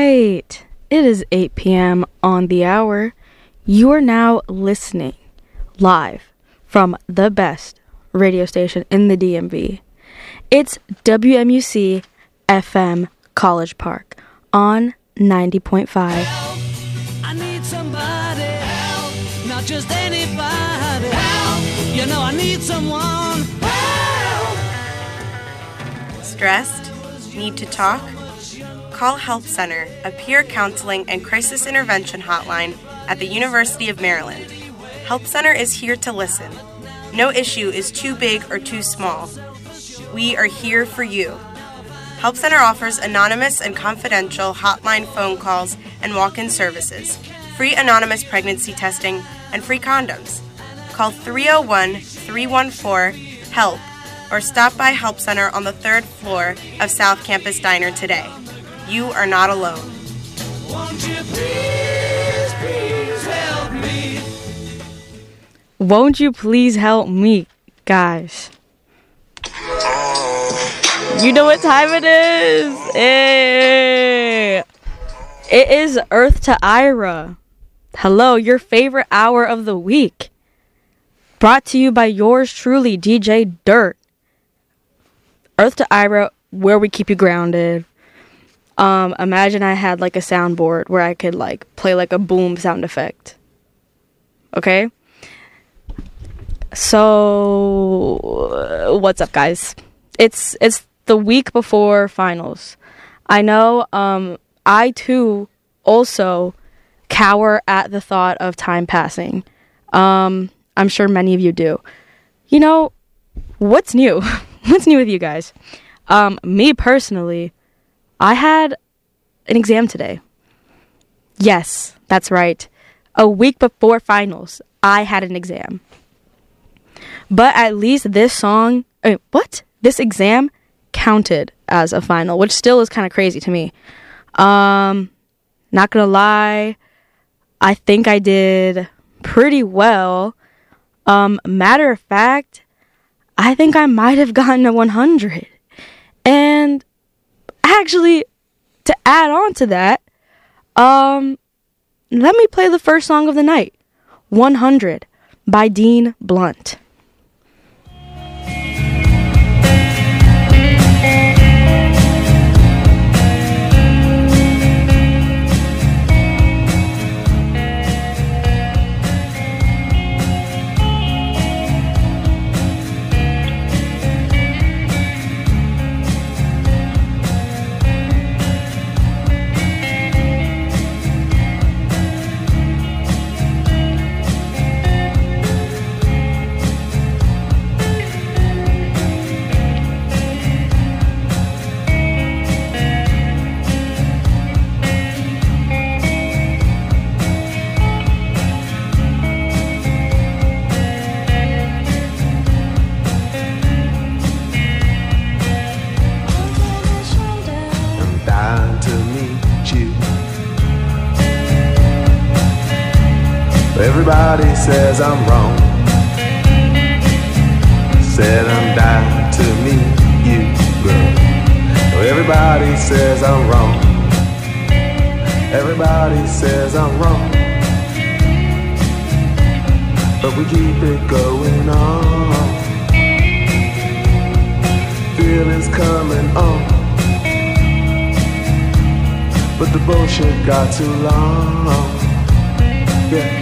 right. It is 8 p.m. on the hour. You are now listening live from the best radio station in the DMV. It's WMUC FM College Park on 90.5. Help, I need somebody help, not just anybody help, you know I need someone help. Stressed? Need to talk? Call Help Center, a peer counseling and crisis intervention hotline at the University of Maryland. Help Center is here to listen. No issue is too big or too small. We are here for you. Help Center offers anonymous and confidential hotline phone calls and walk-in services, free anonymous pregnancy testing, and free condoms. Call 301-314-HELP or stop by Help Center on the 3rd floor of South Campus Diner today. You are not alone. Won't you please, please help me? Won't you please help me, guys? You know what time it is? Hey. It is Earth to Ira. Hello, your favorite hour of the week. Brought to you by yours truly, DJ Dirt. Earth to Ira, where we keep you grounded. Imagine I had like a soundboard where I could like play like a boom sound effect. Okay? So, what's up, guys? It's the week before finals. I know, I too also cower at the thought of time passing. I'm sure many of you do. You know, what's new? What's new with you guys? Me personally, I had an exam today. Yes, that's right. A week before finals, I had an exam. But at least this exam counted as a final, which still is kind of crazy to me. Not gonna lie, I think I did pretty well. Matter of fact, I think I might have gotten a 100. And actually, to add on to that, let me play the first song of the night, 100 by Dean Blunt. Everybody says I'm wrong. Said I'm dying to meet you, girl. Everybody says I'm wrong. Everybody says I'm wrong. But we keep it going on. Feelings coming on. But the bullshit got too long. Yeah.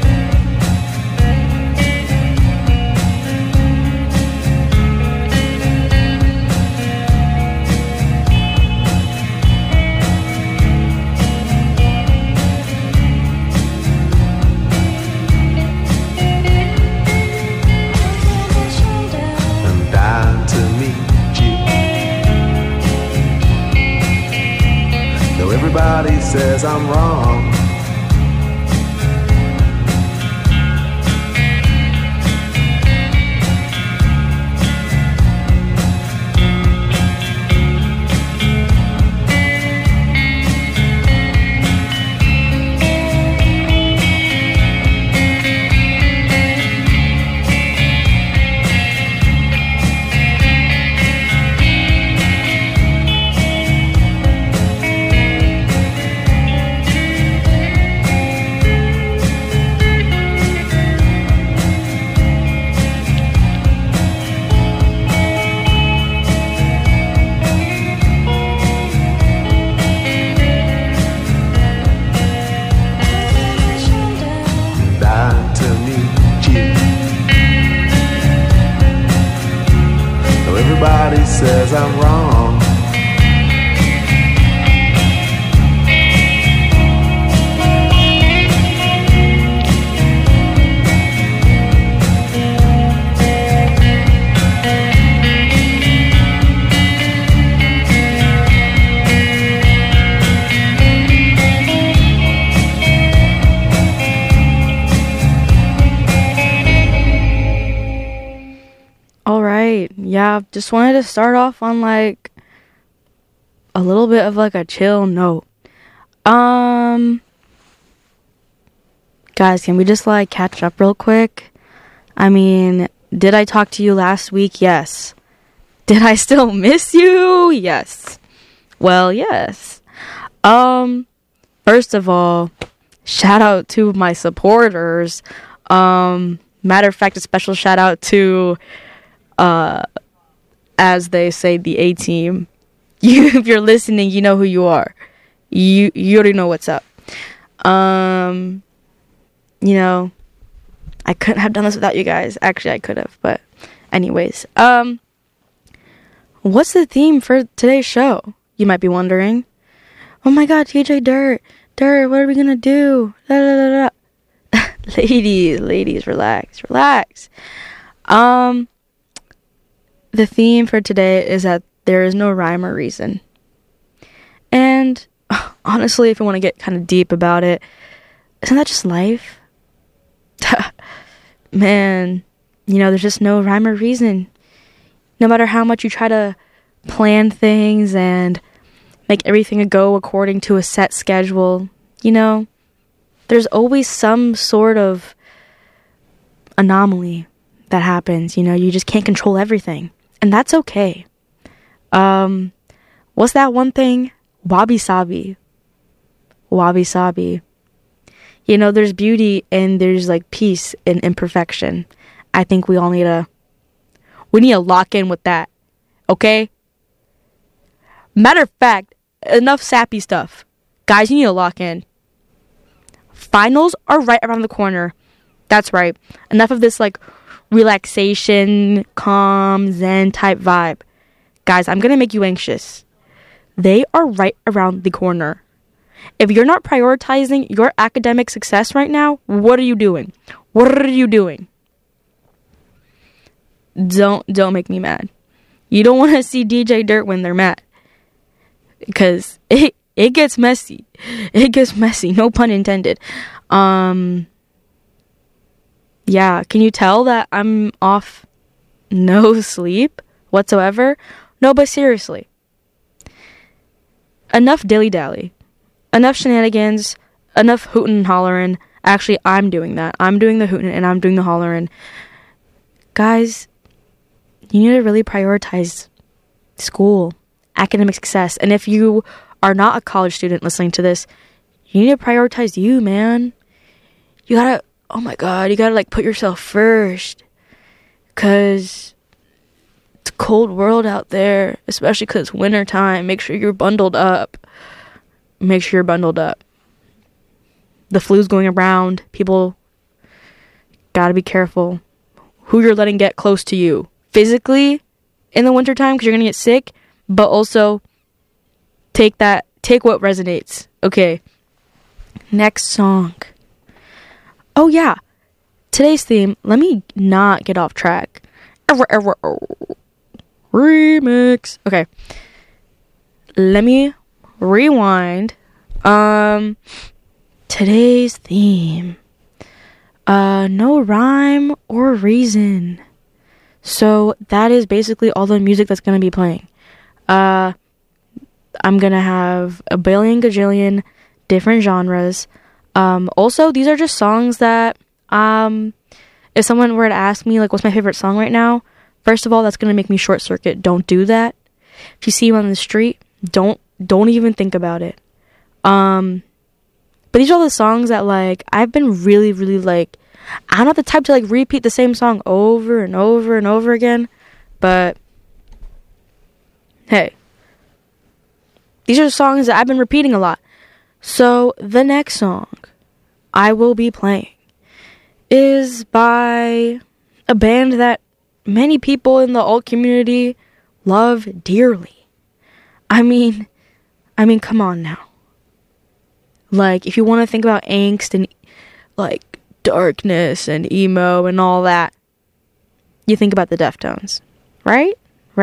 Everybody says I'm wrong. yeah, just wanted to start off on like a little bit of like a chill note. Guys, can we just like catch up real quick? I mean, did I talk to you last week? Yes. Did I still miss you? Yes. Well, yes. First of all, shout out to my supporters. Matter of fact, a special shout out to, as they say, the A-team. If you're listening, you know who you are. You already know what's up. You know, I couldn't have done this without you guys. Actually, I could have, but anyways. What's the theme for today's show? You might be wondering. Oh my god, TJ Dirt, what are we gonna do? Da, da, da, da. Ladies, relax. The theme for today is that there is no rhyme or reason. And honestly, if you want to get kind of deep about it, isn't that just life? Man, you know, there's just no rhyme or reason. No matter how much you try to plan things and make everything go according to a set schedule, you know, there's always some sort of anomaly that happens. You know, you just can't control everything. And that's okay. What's that one thing? Wabi-sabi. You know, there's beauty and there's like peace in imperfection. I think we all need to lock in with that. Okay? Matter of fact, enough sappy stuff. Guys, you need to lock in. Finals are right around the corner. That's right. Enough of this like relaxation, calm, zen type vibe. Guys, I'm going to make you anxious. They are right around the corner. If you're not prioritizing your academic success right now, what are you doing? Don't make me mad. You don't want to see DJ Dirt when they're mad. Because it gets messy. No pun intended. Yeah, can you tell that I'm off no sleep whatsoever? No, but seriously. Enough dilly-dally. Enough shenanigans. Enough hootin' and hollerin'. Actually, I'm doing that. I'm doing the hootin' and I'm doing the hollerin'. Guys, you need to really prioritize school, academic success. And if you are not a college student listening to this, you need to prioritize you, man. You gotta, oh my god, you gotta like put yourself first. Cause it's a cold world out there, especially cause it's winter time. Make sure you're bundled up. The flu's going around. People gotta be careful who you're letting get close to you. Physically in the wintertime, because you're gonna get sick, but also take what resonates. Okay. Next song. Oh yeah. Today's theme, let me not get off track. Remix. Okay. Let me rewind. Today's theme. No rhyme or reason. So that is basically all the music that's going to be playing. I'm going to have a billion gajillion different genres. Also, these are just songs that, if someone were to ask me, like, what's my favorite song right now? First of all, that's going to make me short circuit. Don't do that. If you see him on the street, don't even think about it. But these are all the songs that, like, I've been really, really, like, I'm not the type to, like, repeat the same song over and over and over again. But, hey, these are songs that I've been repeating a lot. So, the next song I will be playing is by a band that many people in the alt community love dearly. I mean, come on now. Like, if you want to think about angst and, like, darkness and emo and all that, you think about the Deftones, right?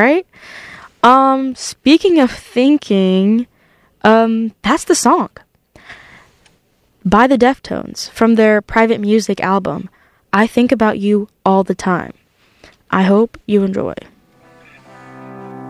Speaking of thinking, that's the song by the Deftones from their Private Music album, I Think About You All the Time. I hope you enjoy.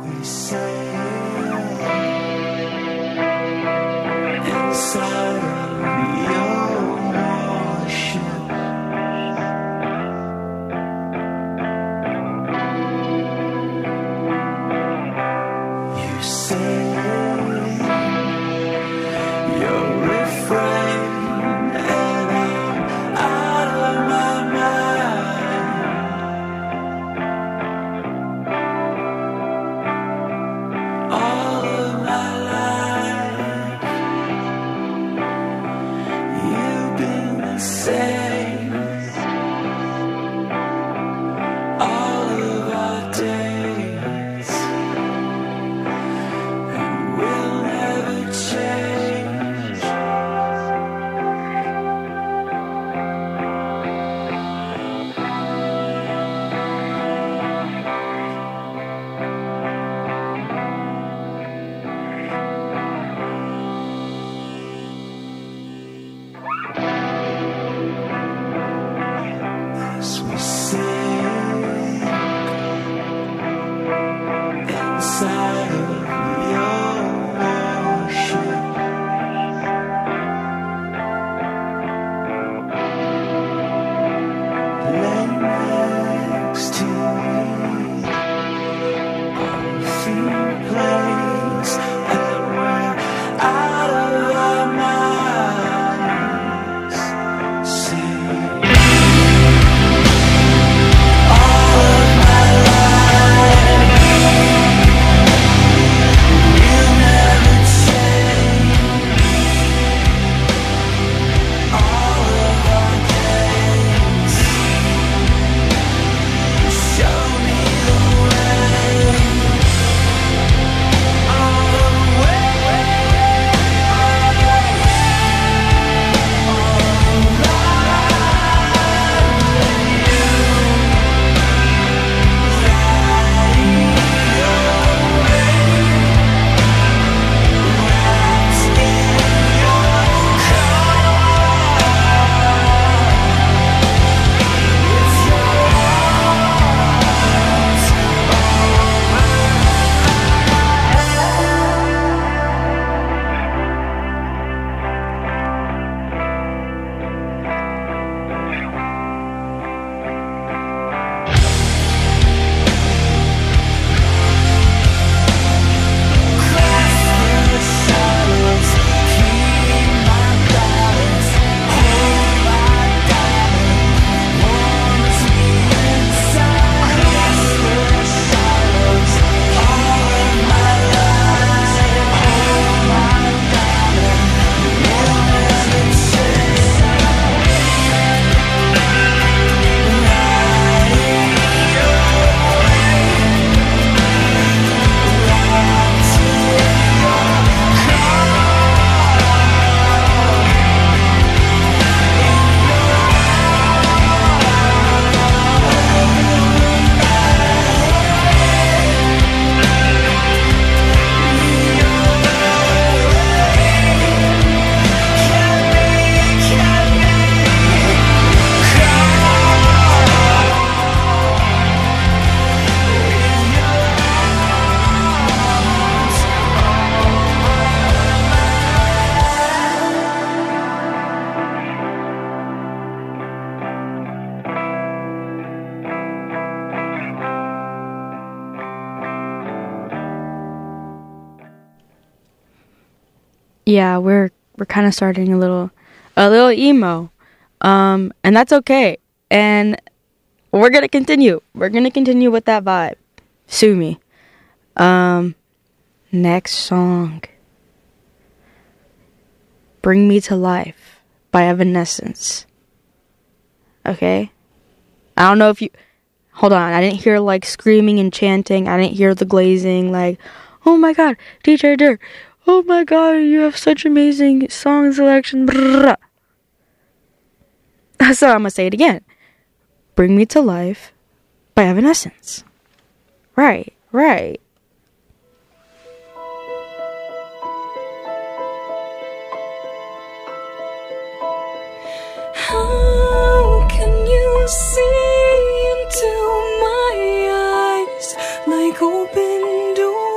Yeah, we're kind of starting a little emo, and that's okay. And we're gonna continue. We're gonna continue with that vibe. Sue me. Next song, "Bring Me to Life" by Evanescence. Okay, I don't know if you. Hold on, I didn't hear like screaming and chanting. I didn't hear the glazing. Like, oh my god, DJ Dirk. Oh my god, you have such amazing song selection. So I'm gonna say it again. "Bring Me to Life" by Evanescence. Right. How can you see into my eyes like open doors?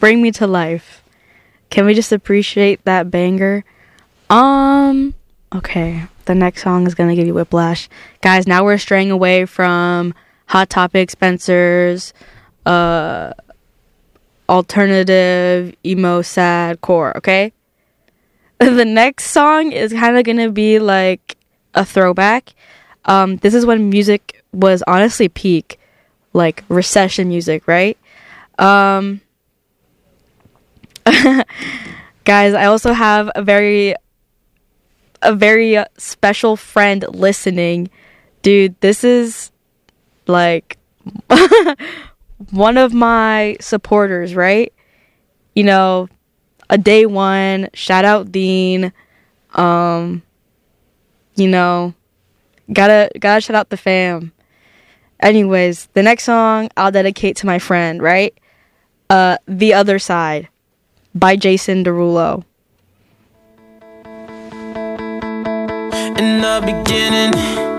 Bring Me to Life. Can we just appreciate that banger? Okay. The next song is gonna give you whiplash. Guys, now we're straying away from Hot Topic, Spencer's, alternative, emo, sad, core, okay? The next song is kind of gonna be like a throwback. This is when music was honestly peak, like recession music, right? Guys, I also have a very special friend listening. Dude, this is like one of my supporters, right? You know, a day one, shout out Dean. You know, gotta shout out the fam. Anyways, the next song I'll dedicate to my friend, right? The Other Side by Jason Derulo. In the beginning,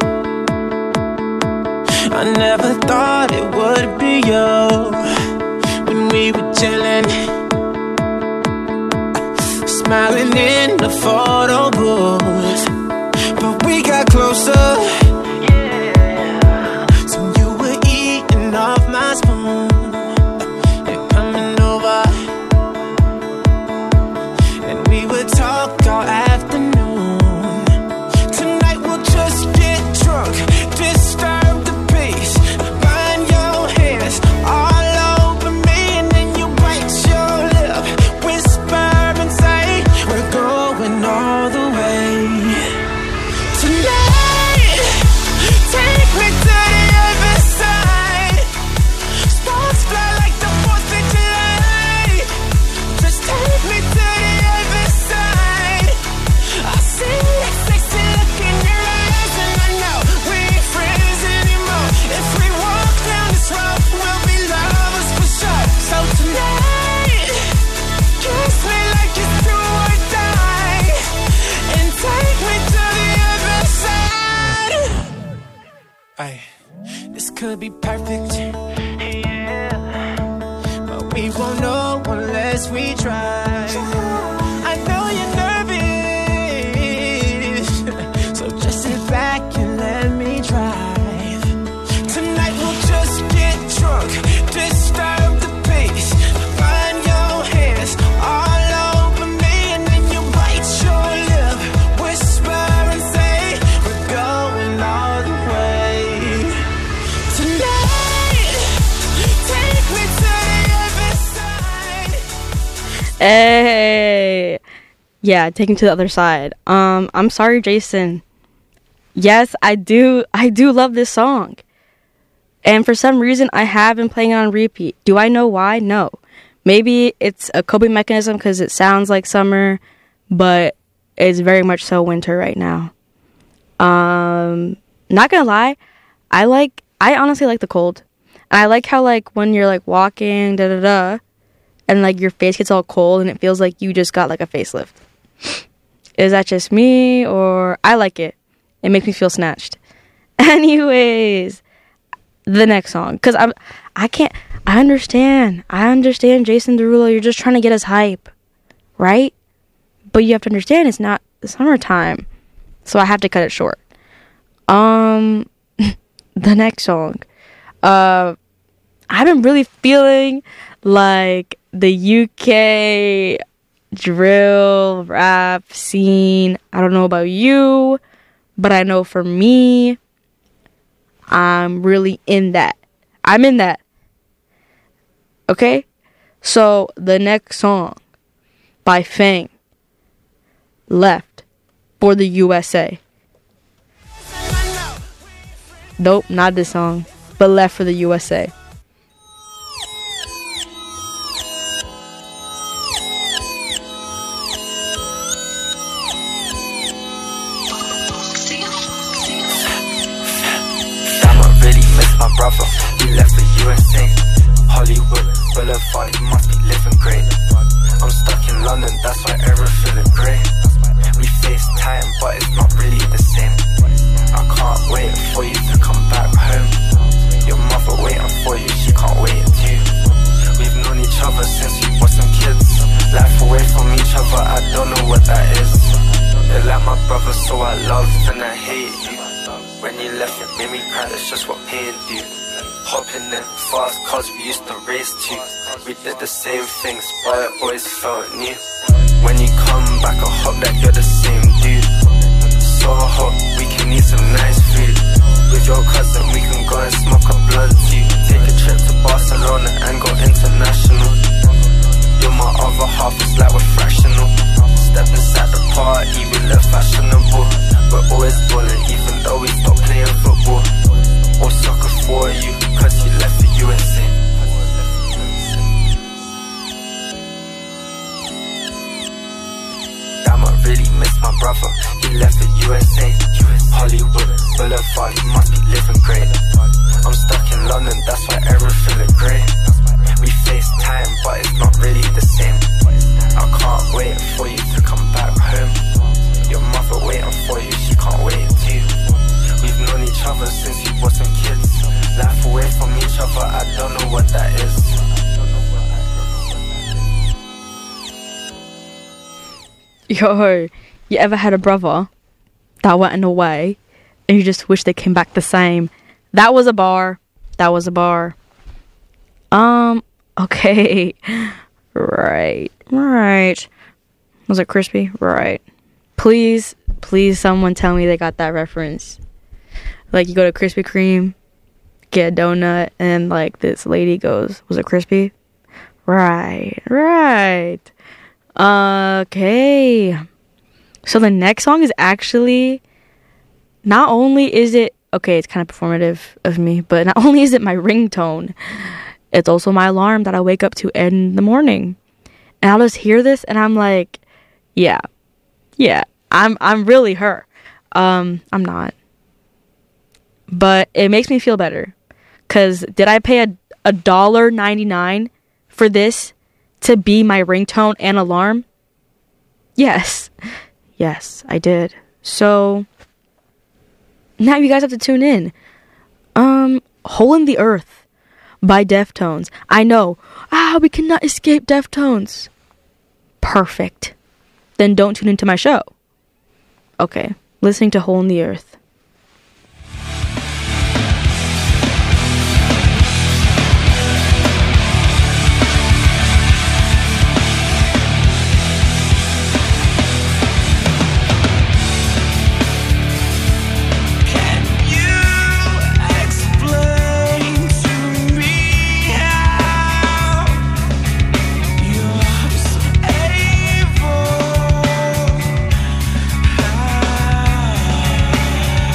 I never thought it would be you. When we were chilling, smiling in the photo booth, but we got closer. So you were eating off my spoon and coming over, and we would talk all afternoon. Tonight we'll just get drunk, disturb the peace, find your hands all over me, and then you bite your lip, whisper and say we're going all the way. Tonight, take me to the other side. Sparks fly like the 4th of July. Just take me to the other side. I see that sexy look in your eyes, and I know we ain't friends anymore. If we walk down this road, we'll be lovers for sure. So tonight, kiss me like it's do or die, and take me to the other side. Ay, this could be perfect, yeah, but we won't know unless we try. I know you're nervous, so just sit back and let me drive. Tonight we'll just get drunk, disturb the peace, find your hands all over me, and then you bite your lip, whisper and say we're going all the way. Tonight, take me to the other side. Hey. Yeah, take him to the other side. I'm sorry, Jason. Yes, I do love this song. And for some reason, I have been playing it on repeat. Do I know why? No. Maybe it's a coping mechanism because it sounds like summer, but it's very much so winter right now. Not gonna lie, I honestly like the cold. And I like how, like, when you're, like, walking, da-da-da, and, like, your face gets all cold and it feels like you just got, like, a facelift. Is that just me, or I like it? It makes me feel snatched. Anyways, the next song, because I understand Jason Derulo, you're just trying to get us hype, right? But you have to understand it's not the summertime, so I have to cut it short. The next song, I've been really feeling like the UK drill rap scene. I don't know about you, but I know for me, I'm really in that. I'm in that. Okay? So, the next song by Fang, Left for the USA. Nope, not this song, but Left for the USA. My brother, he left for USA. Hollywood Boulevard, he must be living great. I'm stuck in London, that's why everything look great. We FaceTime, but it's not really the same. I can't wait for you to come back home. Your mother waiting for you, she can't wait too. We've known each other since we were some kids. Life away from each other, I don't know what that is. You're like my brother, so I love and I hate you. When you left, it made me cry, that's just what pain do. Hopping in fast cars we used to race to. We did the same things, but it always felt new. When you come back, I hope that you're the same dude. So hot, we can eat some nice food. With your cousin, we can go and smoke a blunt too. Take a trip to Barcelona and go international. You're my other half, it's like we're fractional. Step inside the party, we look fashionable. We're always balling, even though we stopped playing football. Or soccer for you, cause you left the USA. Damn, I really miss my brother, he left the USA. Hollywood Boulevard, he must be living great. I'm stuck in London, that's why everything look great. We FaceTime, but it's not really the same. I can't wait for you to come back home. Your mother waiting for you, she can't wait too. We've known each other since we were some kids. Life away from each other, I don't know what that is. Yo, you ever had a brother that went away and you just wish they came back the same? That was a bar. That was a bar. Okay. Right. Was it crispy? Right. Please, someone tell me they got that reference. Like, you go to Krispy Kreme, get a donut, and like this lady goes, was it crispy? Right. Okay. So the next song is actually, not only is it, okay, it's kind of performative of me, but not only is it my ringtone, it's also my alarm that I wake up to in the morning. And I'll just hear this and I'm like, yeah, I'm really her. I'm not. But it makes me feel better. Cause did I pay $1.99 for this to be my ringtone and alarm? Yes, I did. So now you guys have to tune in. Hole in the Earth by Deftones. I know. We cannot escape Deftones. Perfect. Then don't tune into my show. Okay, listening to Hole in the Earth. Able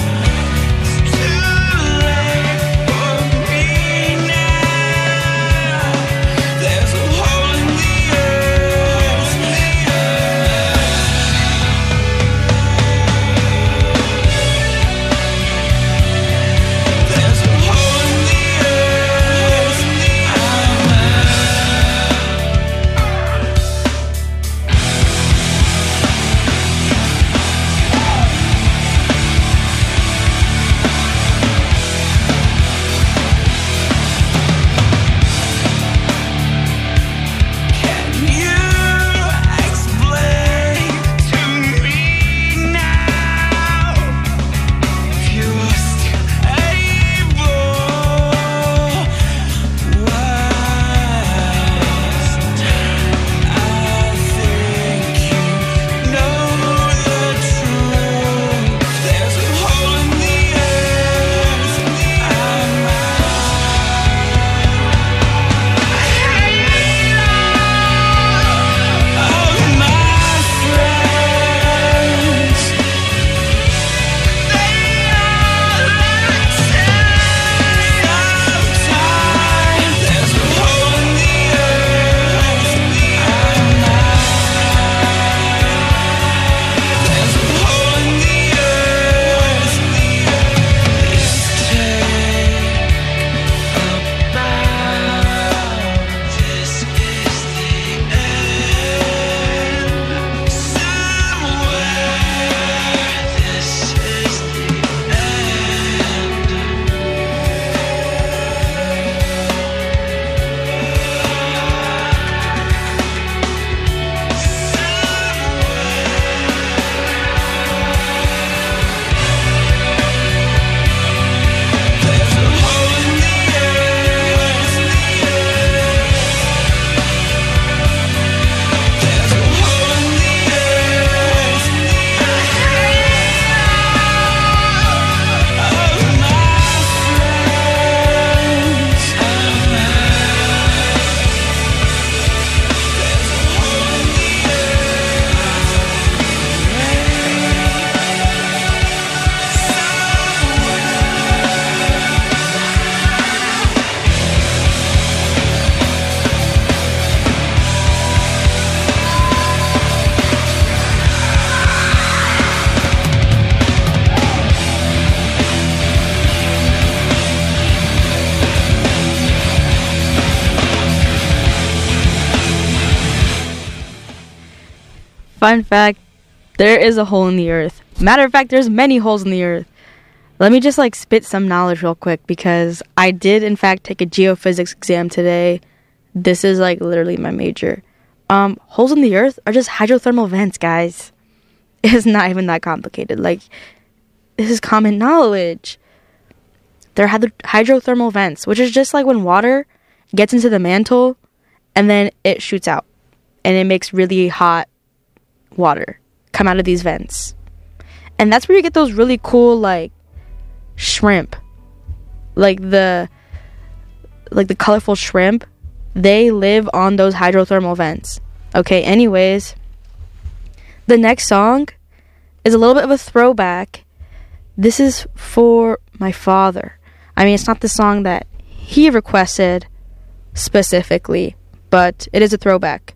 Fun fact, there is a hole in the earth. Matter of fact, there's many holes in the earth. Let me just like spit some knowledge real quick because I did in fact take a geophysics exam today. This is like literally my major. Holes in the earth are just hydrothermal vents, guys. It's not even that complicated. Like, this is common knowledge. They're hydrothermal vents, which is just like when water gets into the mantle and then it shoots out and it makes really hot water come out of these vents. And that's where you get those really cool like shrimp, like the colorful shrimp. They live on those hydrothermal vents. Okay, anyways, the next song is a little bit of a throwback. This is for my father. I mean, it's not the song that he requested specifically, but it is a throwback.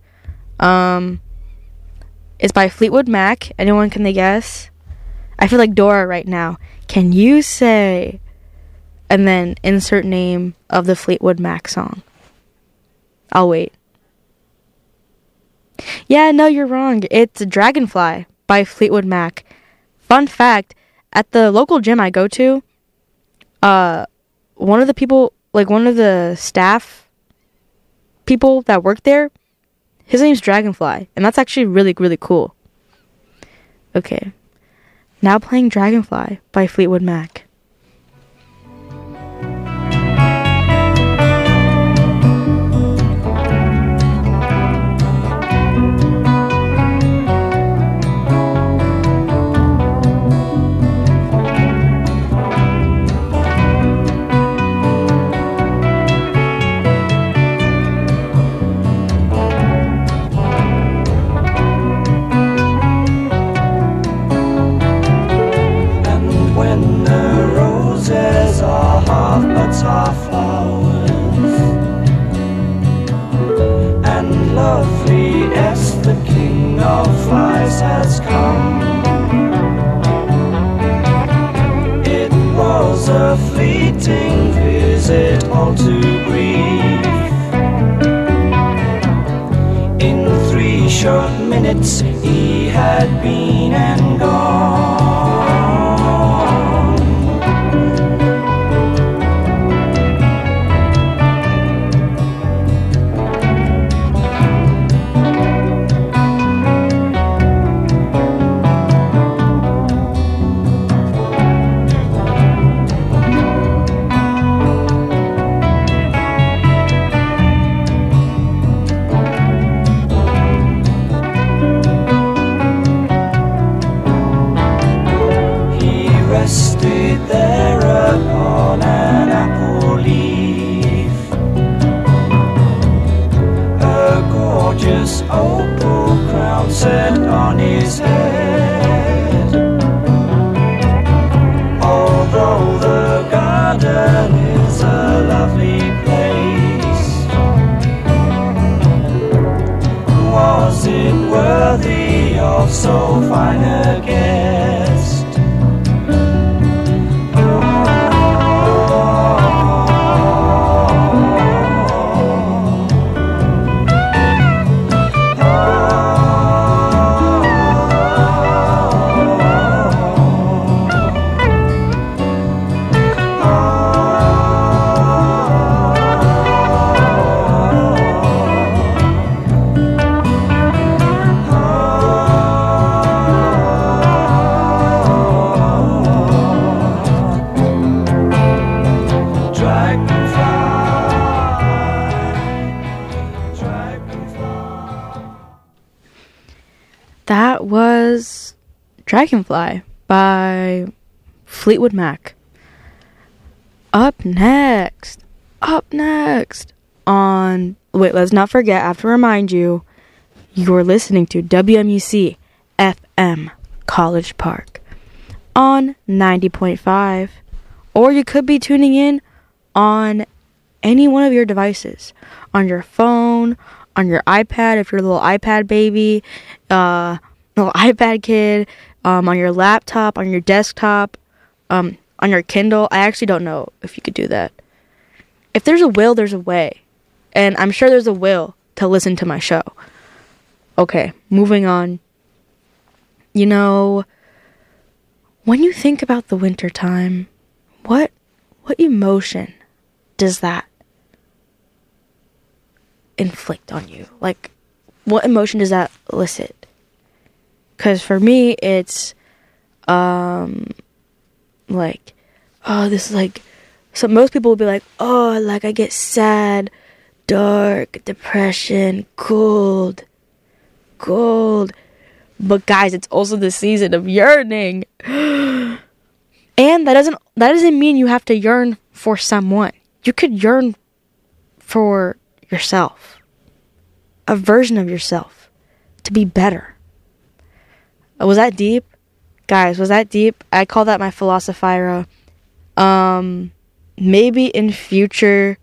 It's by Fleetwood Mac. Anyone, can they guess? I feel like Dora right now. Can you say? And then insert name of the Fleetwood Mac song. I'll wait. Yeah, no, you're wrong. It's Dragonfly by Fleetwood Mac. Fun fact, at the local gym I go to, one of the people, like one of the staff people that work there, his name's Dragonfly, and that's actually really, really cool. Okay, now playing Dragonfly by Fleetwood Mac. Our flowers and lovely as the king of flies has come. It was a fleeting visit, all too brief. In 3 short minutes he had been and gone. Rested there upon an apple leaf, a gorgeous opal crown set on his head. Although the garden is a lovely place, was it worthy of so fine a guest? That was Dragonfly by Fleetwood Mac. Up next on... Wait, let's not forget, I have to remind you, you're listening to WMUC FM College Park on 90.5, or you could be tuning in on any one of your devices, on your phone, on your iPad, if you're a little iPad baby, little iPad kid, on your laptop, on your desktop, on your Kindle. I actually don't know if you could do that. If there's a will, there's a way. And I'm sure there's a will to listen to my show. Okay, moving on You know, when you think about the winter time, what emotion does that inflict on you? Like, what emotion does that elicit? Because for me, it's like, oh, this is like, so most people will be like, oh, like I get sad, dark, depression, cold. But guys, it's also the season of yearning. And that doesn't mean you have to yearn for someone. You could yearn for yourself. A version of yourself to be better. Was that deep? Guys, was that deep? I call that my philosophira. Maybe in future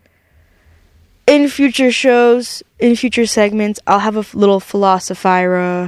shows, in future segments, I'll have a little philosophira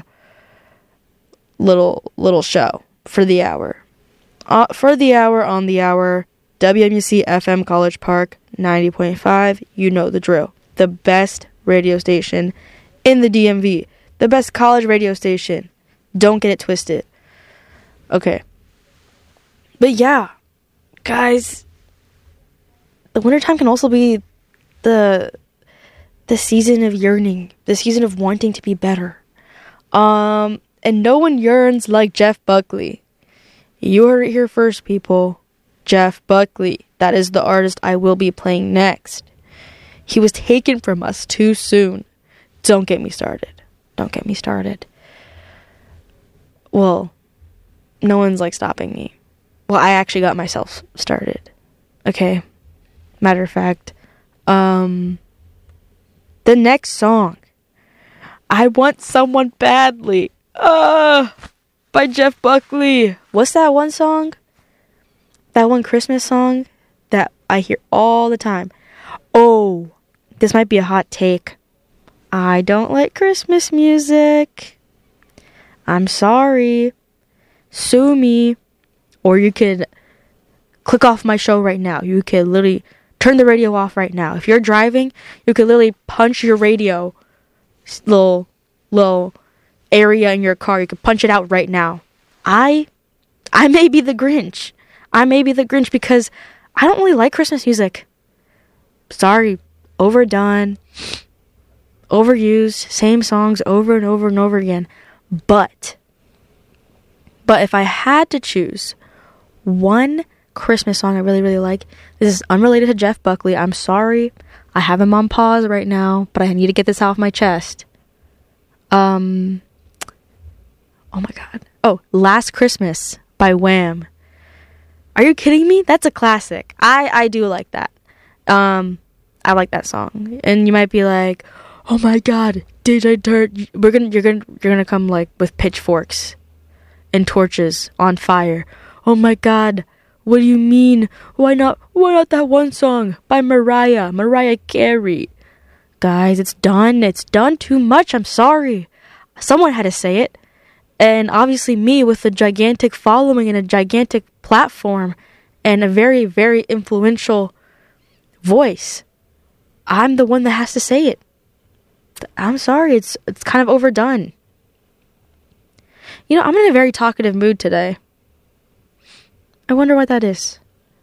little show for the hour. For the hour, on the hour, WMUC FM College Park 90.5, you know the drill. The best radio station in the DMV. The best college radio station. Don't get it twisted. Okay. But yeah, guys, the wintertime can also be the season of yearning, the season of wanting to be better. And no one yearns like Jeff Buckley. You heard it here first, people. Jeff Buckley. That is the artist I will be playing next. He was taken from us too soon. Don't get me started. Don't get me started. Well, no one's like stopping me. Well, I actually got myself started. Okay. Matter of fact, the next song, I Want Someone Badly, by Jeff Buckley. What's that one song? That one Christmas song that I hear all the time. Oh, this might be a hot take. I don't like Christmas music. I'm sorry. Sue me. Or you could click off my show right now. You could literally turn the radio off right now. If you're driving, you could literally punch your radio little area in your car. You could punch it out right now. I may be the Grinch. I may be the Grinch because I don't really like Christmas music. Sorry. Overdone. Overused. Same songs over and over and over again. But if I had to choose one Christmas song I really, really like, this is unrelated to Jeff Buckley. I'm sorry. I have him on pause right now, but I need to get this off my chest. Oh my god. Oh, Last Christmas by Wham. Are you kidding me? That's a classic. I do like that. I like that song. And you might be like, oh my god, DJ Dirt, you're gonna come like with pitchforks and torches on fire. Oh my god, what do you mean? Why not that one song by Mariah Carey? Guys, it's done too much. I'm sorry. Someone had to say it. And obviously me with a gigantic following and a gigantic platform and a very, very influential voice, I'm the one that has to say it. I'm sorry, it's kind of overdone. You know, I'm in a very talkative mood today. I wonder what that is.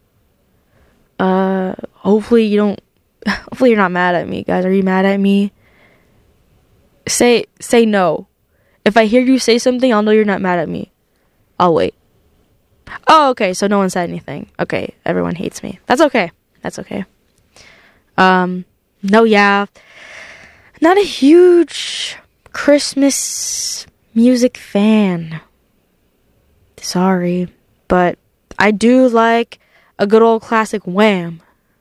Hopefully you're not mad at me, guys. Are you mad at me? Say no. If I hear you say something, I'll know you're not mad at me. I'll wait. Oh, okay, so no one said anything. Okay, everyone hates me. That's okay. No, yeah. Not a huge Christmas music fan. Sorry. But I do like a good old classic Wham.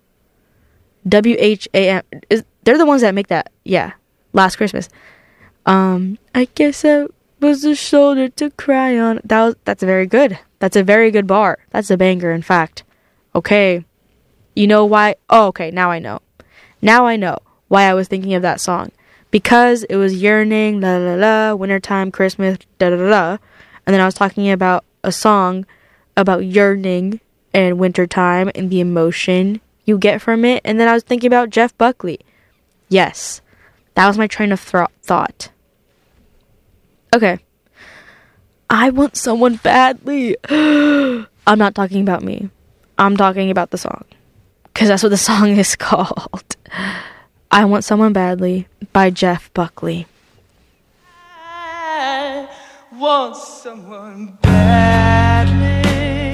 WHAM. They're the ones that make that. Yeah. Last Christmas. I guess I was a shoulder to cry on. That's very good. That's a very good bar. That's a banger, in fact. Okay. You know why? Oh, okay. Now I know. Why I was thinking of that song. Because it was yearning, la la la, wintertime, Christmas, da da da da. And then I was talking about a song about yearning and wintertime and the emotion you get from it. And then I was thinking about Jeff Buckley. Yes. That was my train of thought. Okay. I want someone badly. I'm not talking about me. I'm talking about the song. Because that's what the song is called. I Want Someone Badly by Jeff Buckley. I want someone badly.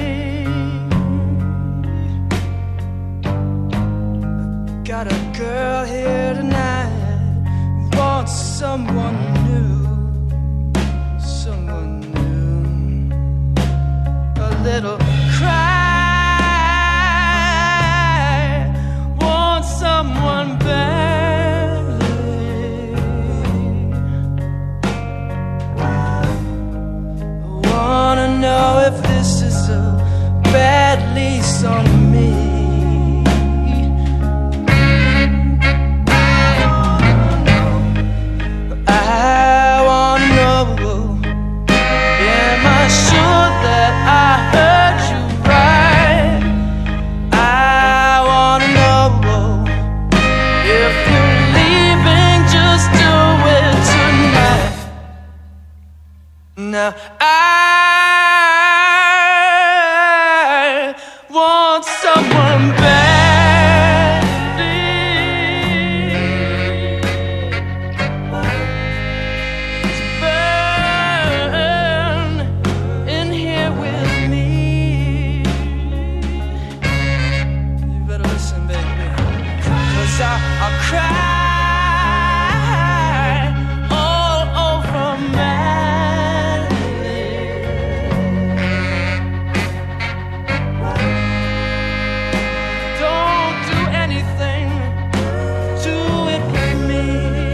Got a girl here tonight. Want someone new. Someone new. A little cry. Want someone badly. I wanna know if this is a bad lease on me. I wanna know, am I sure that I heard you right? I wanna know, if you're leaving, just do it tonight. Now I want someone badly. I'll cry all over madly. Don't do anything, do it with me.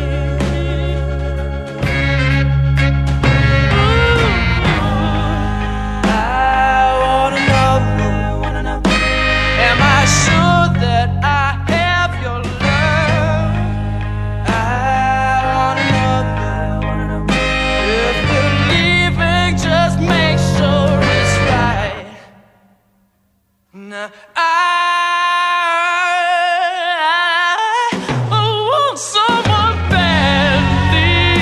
Ooh, I wanna know, am I sure that I have your love? I want someone badly.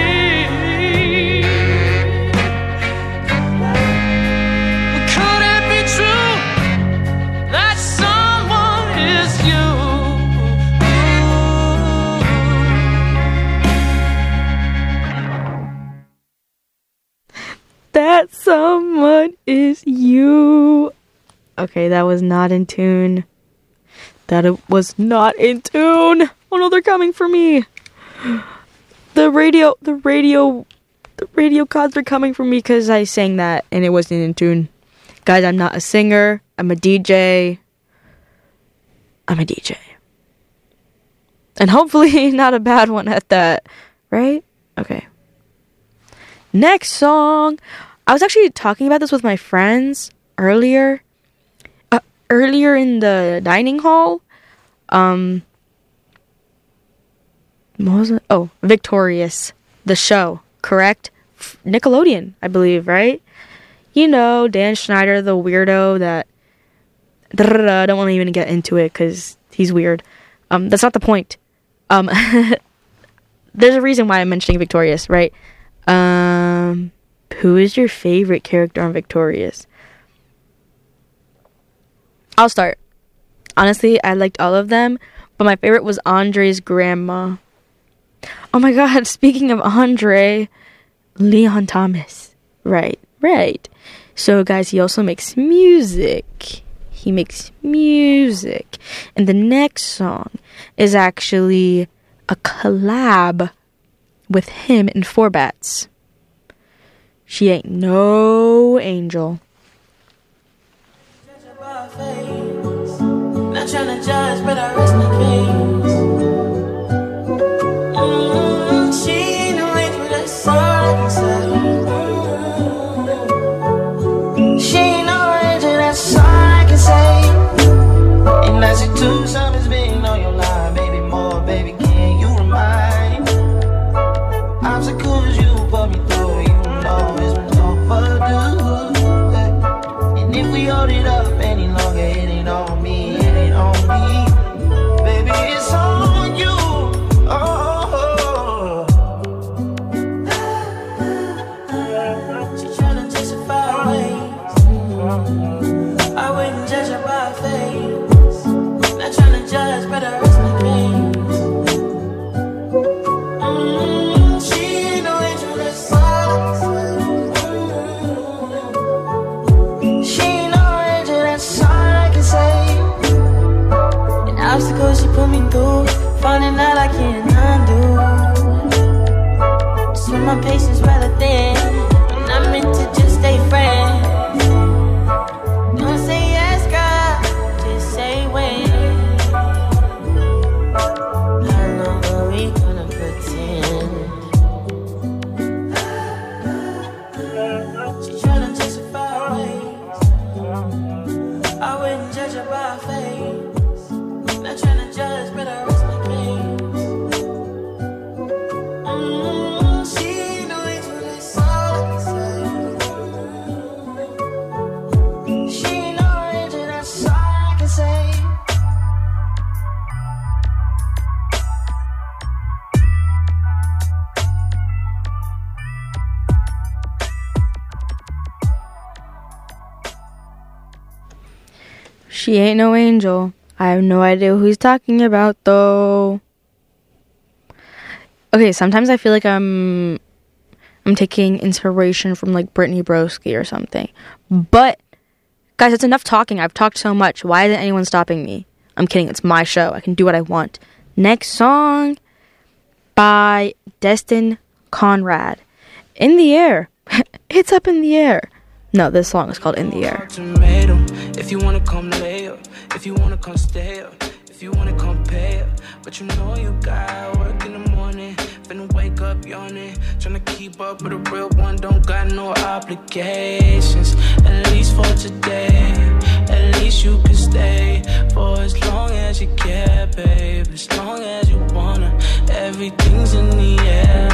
Could it be true that someone is you? That someone is you. Okay, that was not in tune. That was not in tune. Oh no, they're coming for me. The radio gods are coming for me because I sang that and it wasn't in tune. Guys, I'm not a singer. I'm a DJ. And hopefully not a bad one at that. Right? Okay. Next song. I was actually talking about this with my friends earlier in the dining hall. What was it? Oh, Victorious, the show, correct? Nickelodeon, I believe, right? You know, Dan Schneider, the weirdo that... I don't want to even get into it because he's weird. That's not the point. There's a reason why I'm mentioning Victorious, right? Who is your favorite character on Victorious? I'll start. Honestly, I liked all of them, but my favorite was Andre's grandma. Oh my god, speaking of Andre, Leon Thomas. Right. So guys, he also makes music. And the next song is actually a collab with him and Four Bats. She ain't no angel. Not trying to judge, but I rest my case. She ain't no angel, that's all I can say. She ain't no angel, that's all I can say. And I see two summers being on your line, baby, more, baby, can you remind? Obstacles you put me through, you know it's been overdue. And if we hold it up any longer, it ain't on me, it ain't on me. Baby, it's on you. Oh, she tryna my patience rather thin. When I'm meant to just stay friends. Don't say yes, girl, just say when. How long are we gonna pretend? She tryna justify her ways. I wouldn't judge her by her face. Not tryna judge, but I rest my case. She ain't no angel, that's all I can say. She ain't no angel, that's all I can say. She ain't no angel. I have no idea who he's talking about, though. Okay, sometimes I feel like I'm taking inspiration from like Brittany Broski or something. But guys, it's enough talking. I've talked so much. Why isn't anyone stopping me? I'm kidding. It's my show. I can do what I want. Next song by Destin Conrad. In the Air. It's up in the air. No, this song is called In the Air. Ultimatum. If you wanna come lay up, if you wanna come stay up, if you wanna come pay up, but you know you got work in the morning, finna wake up yawning, tryna keep up with a real one, don't got no obligations, at least for today, at least you can stay, for as long as you care, babe, as long as you wanna, everything's in the air,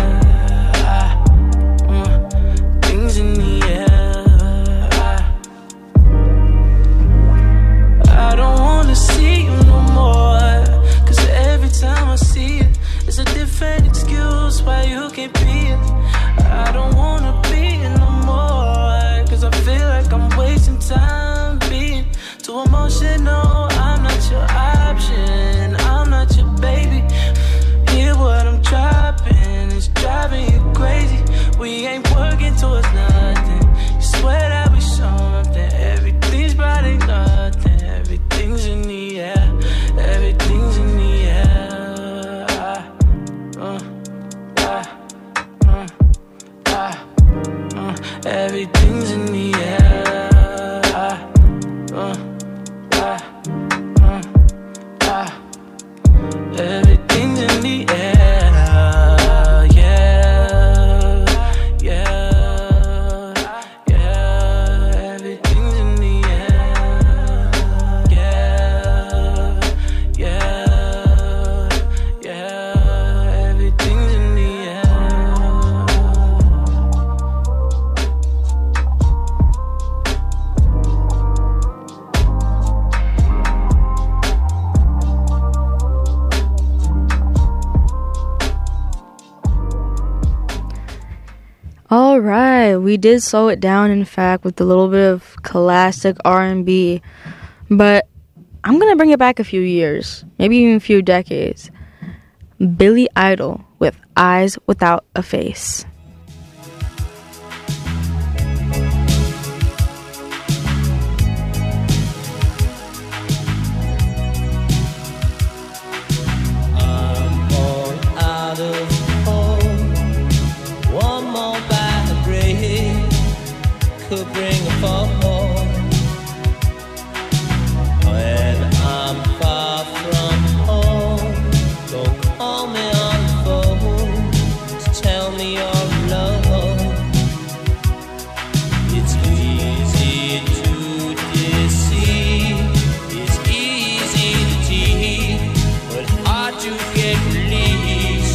things in the air. I don't wanna see you no more, cause every time I see it, it's a different excuse why you can't be it. I don't wanna be it no more, cause I feel like I'm wasting time being too emotional. I'm not your option, I'm not your baby. Hear what I'm dropping, it's driving you crazy. We ain't working towards nothing, you swear that we something, everything's probably nothing. Everything's in the air, everything's in the air. Everything's in the air. Everything's in the air. Yeah, yeah, yeah. Everything's in the air. Yeah, yeah, yeah. Everything's in the air. All right, we did slow it down, in fact, with a little bit of classic R&B, but I'm gonna bring it back a few years, maybe even a few decades. Billy Idol with Eyes Without a Face. I'm all out of hope. One more bad break could bring a fall. When I'm far from home, don't call me on the phone to tell me you're alone. It's easy to deceive, it's easy to cheat, but hard to get released.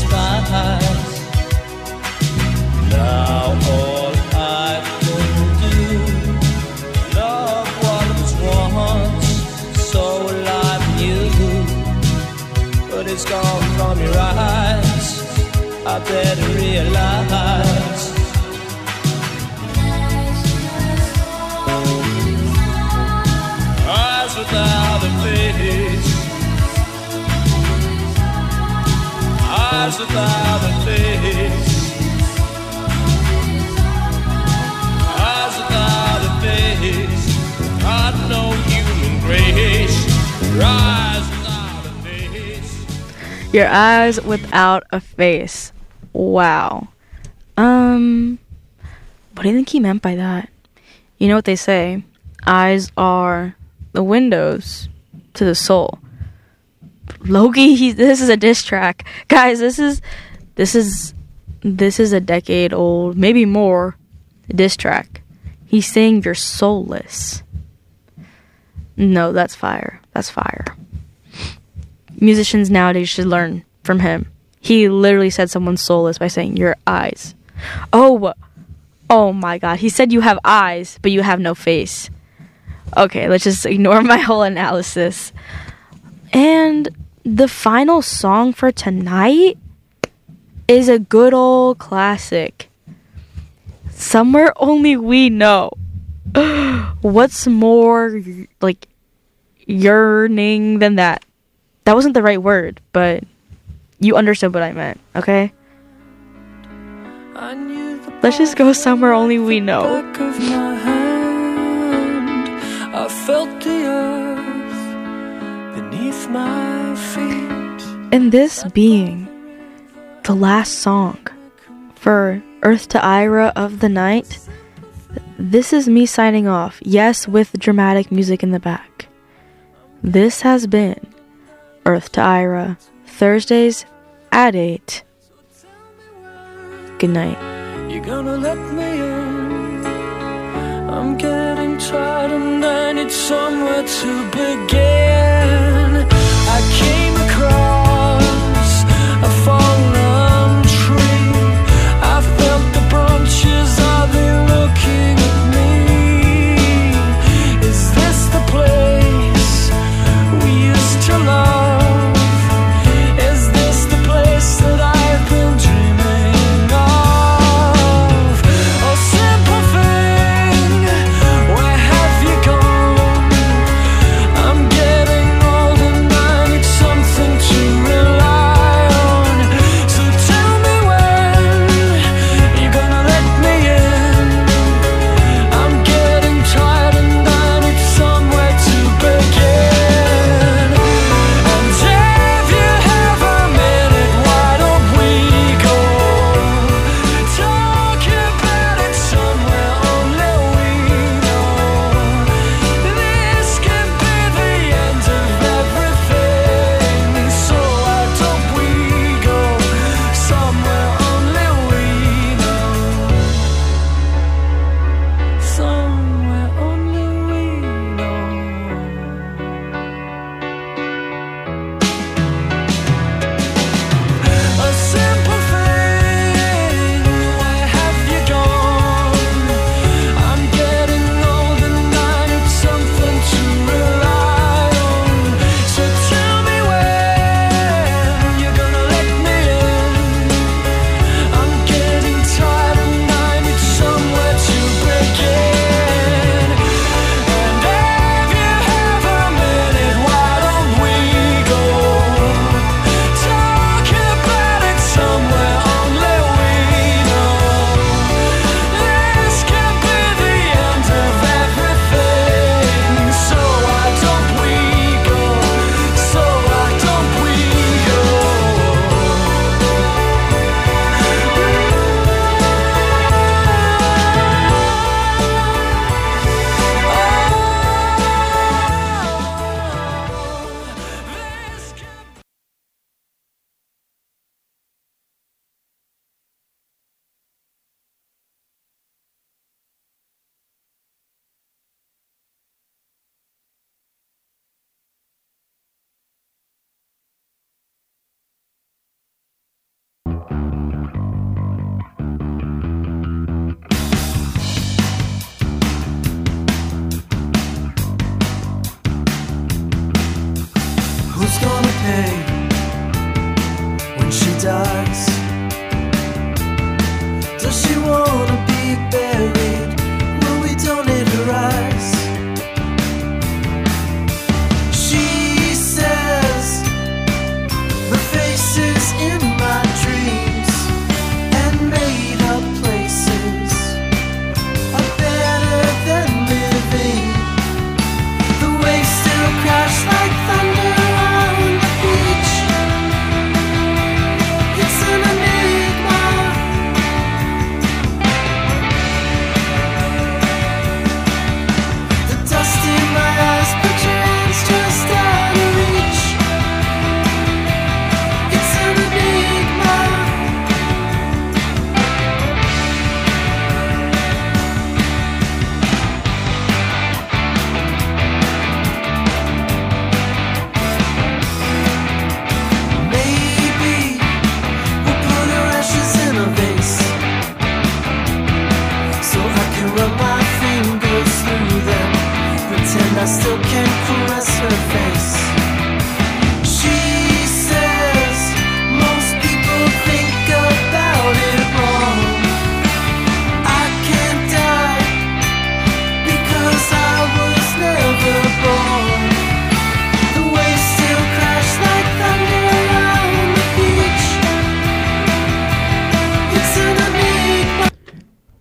skies. Now all I can do, love what was once so alive in you, but it's gone from your eyes. I better realize. Eyes without a face, eyes without a face, eyes without a face, got no human grace. Your eyes without a face. Your eyes without a face. Wow. What do you think he meant by that? You know what they say? Eyes are the windows to the soul. Loki, this is a diss track. Guys, this is a decade old, maybe more, diss track. He's saying you're soulless. No, that's fire. That's fire. Musicians nowadays should learn from him. He literally said someone's soulless by saying your eyes. Oh my god. He said you have eyes, but you have no face. Okay, let's just ignore my whole analysis. And the final song for tonight is a good old classic. Somewhere Only We Know. What's more, like, yearning than that? That wasn't the right word, but you understood what I meant, okay? Let's just go Somewhere Only We Know. Back of my hand, I felt the earth beneath my feet. And this being the last song for Earth to Ira of the night, this is me signing off. Yes, with dramatic music in the back. This has been Earth to Ira, Thursdays at 8. Good night. You're gonna let me in. I'm getting tired and I need somewhere to begin. I came across a fallen tree. I felt the branches of it looking at me. Is this the place we used to love? Is this the place that I've been dreaming of? Oh, simple thing, where have you gone? I'm getting older.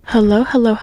Hello, hello,